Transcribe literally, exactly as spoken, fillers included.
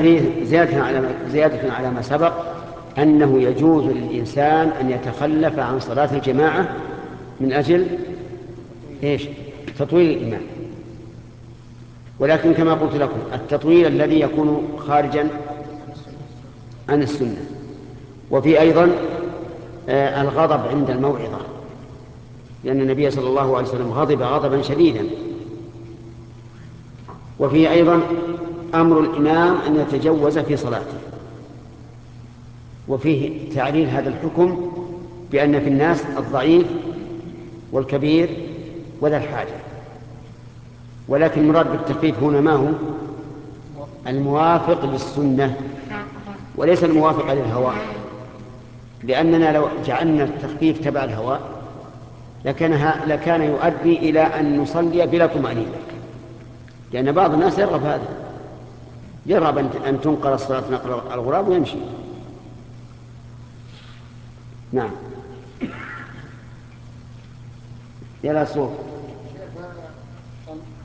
الحديث زيادة على زيادة على ما سبق أنه يجوز للإنسان أن يتخلف عن صلاة الجماعة من أجل إيش؟ تطويل الإمام. ولكن كما قلت لكم التطويل الذي يكون خارجا عن السنة. وفي أيضا آه الغضب عند الموعظة، لأن النبي صلى الله عليه وسلم غضب غضبا شديدا. وفي أيضا أمر الإمام أن يتجوز في صلاته. وفيه تعليل هذا الحكم بأن في الناس الضعيف والكبير وذا الحاجة. ولكن المراد بالتخفيف هنا ما هو؟ الموافق للسنة وليس الموافق للهوى، لأننا لو جعلنا التخفيف تبع الهوى لكان, لكان يؤدي إلى أن نصلي بلا طمأنينة، لأن بعض الناس يرغب هذا، يرغب أن تنقل الصلاة نقل الغراب ويمشي. نعم. يلا صوت.